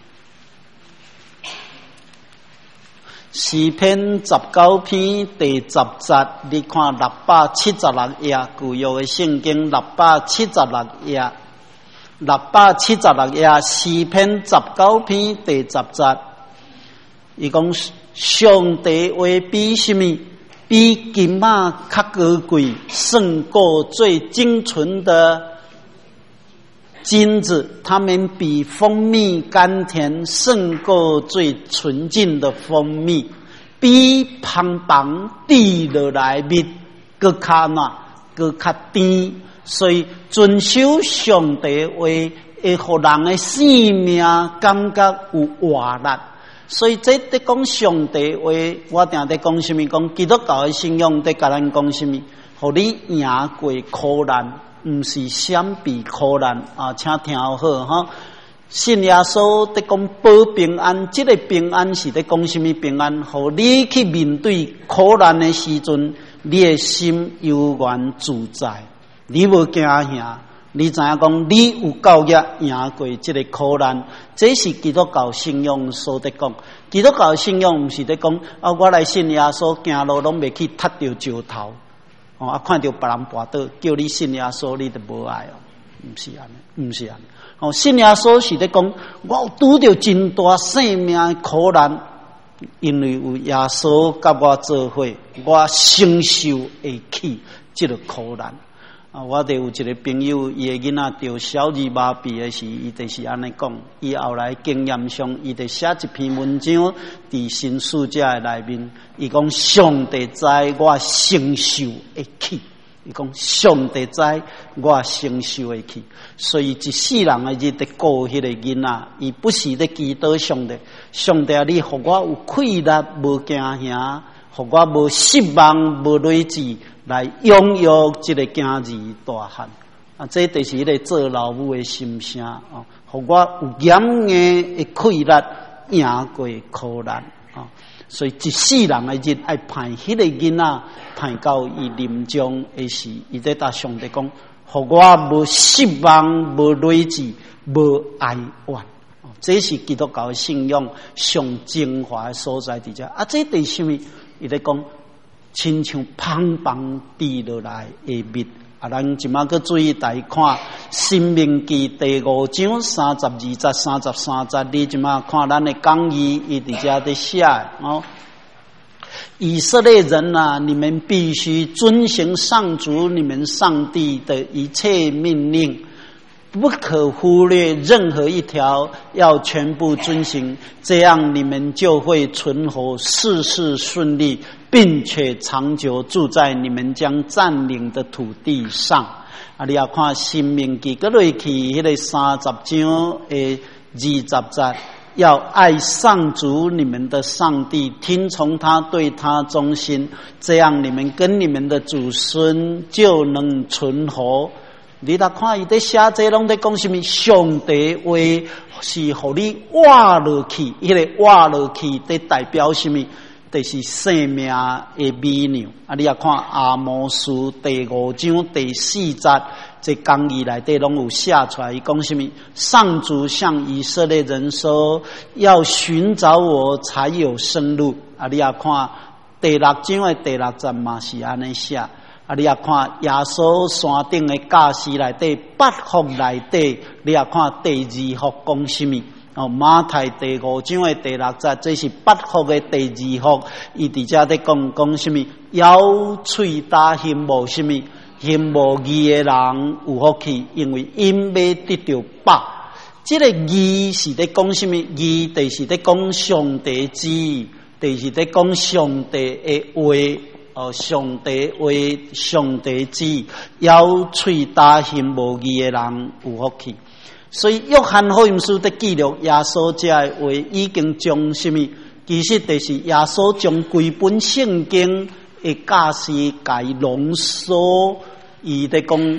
诗篇十九篇第十节，你看六百七十六页旧约的圣经，六百七十六页，六百七十六页诗篇十九篇第十节，伊讲上帝话比什么？比金仔较高贵，胜过最精纯的金子，它们比蜂蜜甘甜，胜过最纯净的蜂蜜，比芳芳滴落来蜜搁较呐，搁较甜。所以遵守上帝话，会互人的生命感觉有活力。所以这在讲上帝话，我定在讲什么？讲基督教的信仰在甲咱讲什么？互你赢过苦难。毋是闪避苦难啊，请听好哈！信耶稣在讲保平安，这个平安是在讲什么平安？互你去面对苦难的时阵，你的心悠然自在，你无惊吓，你知影讲你有够业赢过这个苦难，这是基督教信仰所在讲。基督教信仰毋是在讲啊，我来信耶稣，行路拢袂去踢着石头。哦，啊，看到别人跋倒，叫你信耶稣，你就无爱哦，毋是安尼，毋是安尼。哦，信耶稣是咧讲，我拄着真大生命的苦难，因为有耶稣甲我做伙，我承受会起这个苦难。啊，我哋有一个朋友，伊个囡仔得小儿麻痹的时，伊就是安尼讲。伊后来经验上，伊就写一篇文章伫新世界内面，伊讲上帝知我承受会起，伊讲上帝知我承受会起，所以一世人的日得顾迄个囡仔，伊不是咧祈祷上帝，上帝啊，你互我有快乐，无惊吓，互我无失望，无累积。来拥有这个今日大汉啊，这就是迄个做老母的心声哦，互我有严硬的快乐，赢过苦难啊。所以一世人的日爱盼迄个囡仔盼到伊临终的时，伊在搭上帝讲，互我无失望，无累积，无哀怨。这是基督教的信仰上精华的所在伫遮啊。这对什么？伊在讲。亲像芳芳滴落来的蜜啊！咱即马去注意来看《申命记》第五章三十二节、三十三节，你即马看咱的讲义，伊伫遮在写哦。以色列人啊，你们必须遵行上主你们上帝的一切命令，不可忽略任何一条，要全部遵行，这样你们就会存活，事事顺利。并且长久住在你们将占领的土地上。 啊，你也看《申命记》搁落去迄个三十章诶二十节，要爱上主你们的上帝，听从他，对他忠心，这样你们跟你们的祖孙就能存活。你来看伊在写这拢在讲什么？上帝话是互你活落去，迄、那个活落去在代表什么？就是生命的美妙。啊，你也看阿摩斯第五章第四节，这讲义内底拢有写出来，伊讲什么？上主向以色列人说：“要寻找我，才有生路。”啊，你也看第六章的第六节嘛是安尼写。啊！你也看耶稣山顶的教示内底八福内底，你也看第二福讲什么？哦，马太第五章的第六节，这是八福的第二福。伊伫遮在讲讲什么？咬喙打心无什么？心无义的人有福气，因为因要得到饱。这个义是在讲什么？义就是在讲上帝旨意，就是在讲上帝的话。哦，上帝为上帝旨，咬喙打心无义的人有福气。所以约翰福音书的记录耶稣这的话，已经将什么？其实就是耶稣将规本圣经的教示解浓缩，伊在讲，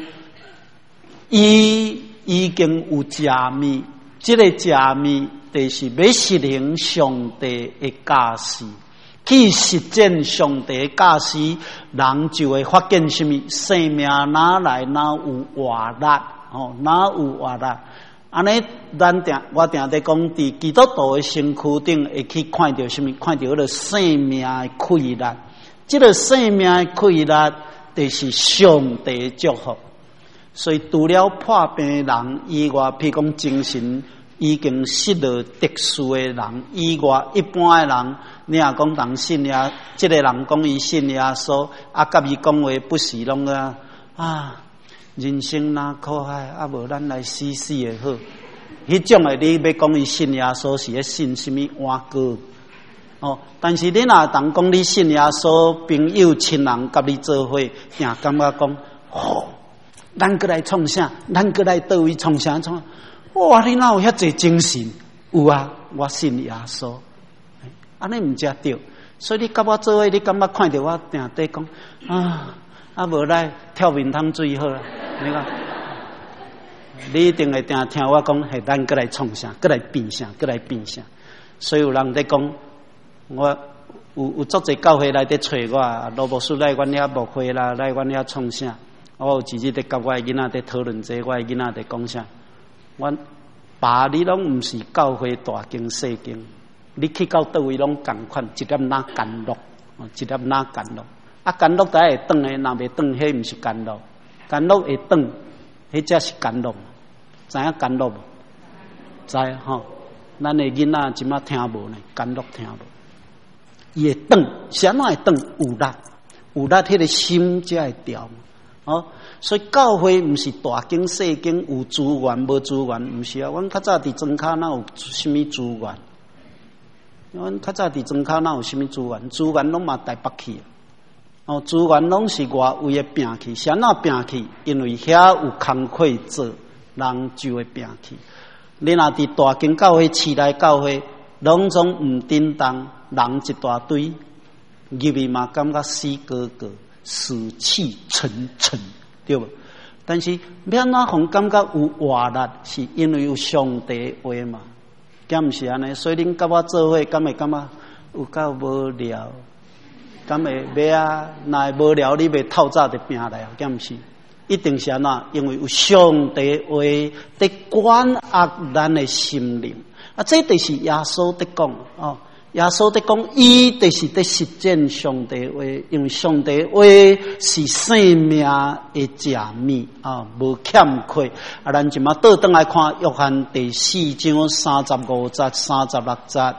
伊已经有假密，这个假密就是要实行上帝的教示。去实践上帝教示，人就会发现什么？生命哪来哪有活力？哦，哪有活力？安尼，咱定我定在讲，伫基督徒的身躯顶会去看到什么？看到迄个生命的快乐。这个生命的快乐，就是上帝祝福。所以除了破病的人以外，譬如讲精神已经失了特殊的人以外，一般的人。你也讲人信呀，这个人讲伊信耶稣，啊，甲伊讲话不是拢啊啊，人生哪可爱，啊无咱来死死的好。迄种的你要讲伊信耶稣，是咧信什么碗糕？哦，但是你若当讲你信耶稣，朋友亲人甲你做伙，也感觉讲，哦，咱过来创啥？咱过来倒位创啥创？哇，你哪有遐济精神？有啊，我信耶稣。安尼毋才对，所以你甲我做伙，你感觉看到我定在讲啊，啊无来跳面汤最好啦。你讲，你一定会定听我讲，系咱过来创啥，过来变啥，过来变啥。所以有人在讲，我有有足侪教会来在找我，罗牧师来阮遐牧会啦，来阮遐创啥。我有一日在甲我的囡仔在讨论这，我的囡仔在讲啥。我爸你拢毋是教会大经细经。你去到倒位拢共款，一粒哪甘露，一粒哪甘露。啊，甘露才会长诶，若袂长，迄毋是甘露。甘露会长，迄才是甘露。知影甘露无？知吼。咱诶囡仔即马听无呢？甘露听无？伊会长，啥哪会长？有力，有力，迄个心才会调。哦，所以教会毋是大经细经，有资源无资源，毋是啊。阮较早伫庄脚哪有啥物资源？阮较早伫庄脚哪有啥物资源？资源拢嘛台北去，哦，资源拢是外围的拼去，啥哪拼去？因为遐有工课做，人就会拼去。你若伫大间教会、市内教会，拢总毋叮当，人一大堆，入去嘛感觉死哥哥、死气沉沉，对无？但是免哪互感觉有活力，是因为有上帝话嘛。敢毋是安尼，所以恁甲我做伙，敢会感觉有够无聊，敢会要啊？若会无聊，你袂透早就拼来啊？敢毋是？一定是安怎？因为有上帝话在管压咱的心灵啊！这就是耶稣在讲哦。耶稣在讲，伊就是在实践上帝话，因为上帝话是生命的假密啊，无欠缺啊。咱即马倒转来看约翰第四章三十五节、三十六节、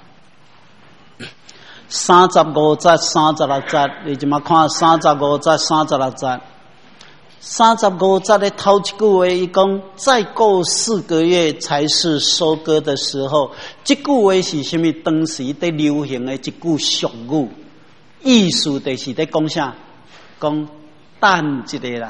三十五节、三十六节，你即马看三十五节、三十六节。三十五节的头一句话，伊讲再过四个月才是收割的时候。这句话是什么？当时在流行的一句俗语，意思就是在讲啥？讲等一个啦，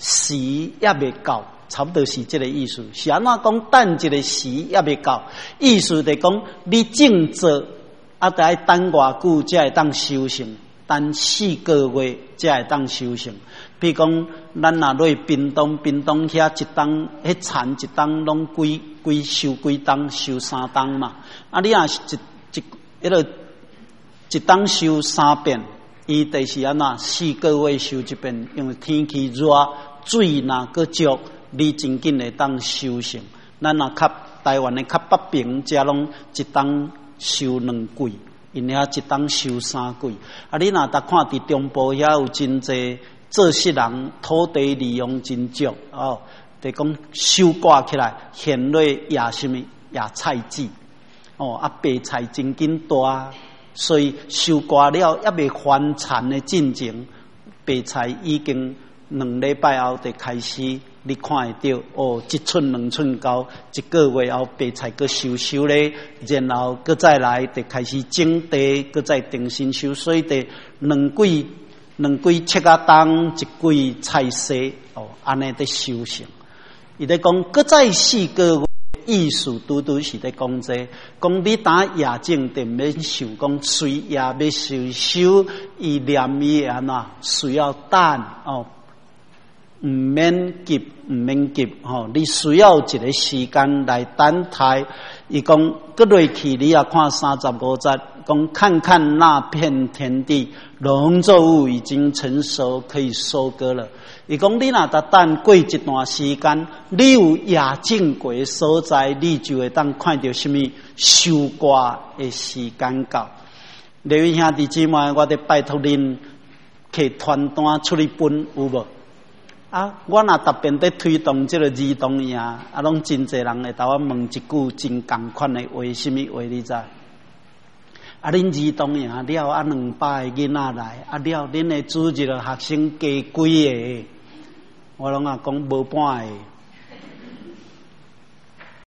时也未到，差不多是这个意思。是安怎讲？等一个时也未到，意思就讲你正做，啊，得爱等偌久才会当修成，等四个月才会当修成。比如讲，咱若落屏东，屏东遐一冬，迄田一冬拢几几收几冬，收三冬嘛。啊，你若是一一迄个一冬收三遍，伊就是安怎四个月收一遍，因为天气热，水若搁足，你真紧会当收成。咱若较台湾的较北平，遮拢一冬收两季，因遐一冬收三季。啊，你若逐看伫中部遐有真济。做事人土地利用真足哦，就讲收割起来，现落野什么野菜籽哦，啊白菜真紧大，所以收割了还未翻田的进程，白菜已经两礼拜后就开始，你看会到哦，一寸两寸高，一个月后白菜搁收收咧，然后搁再来就开始种地，搁再定新收，所以得两季。两季七啊冬，一季菜踅哦，安尼在修成。伊在讲，搁再四个月，意思拄拄是在讲这，讲你打夜症就免想讲随夜要收收，伊念伊安怎需要等哦，唔免急，唔免急吼，你需要一个时间来等待。伊讲，搁落去你也看三十五节。讲看看那片田地，农作物已经成熟，可以收割了。伊讲你若得等过一段时间，你有夜景过的所在，你就会当看到什么收割的时间到。各位兄弟姊妹，我得拜托恁摕传单出去分有无？啊，我若特别在推动这个儿童营，啊，拢真侪人会甲我问一句真共款的话，什么话你知？啊！恁儿童营了啊，两百个囡仔来啊了，恁的主日的学生加几个？我拢啊讲无半个。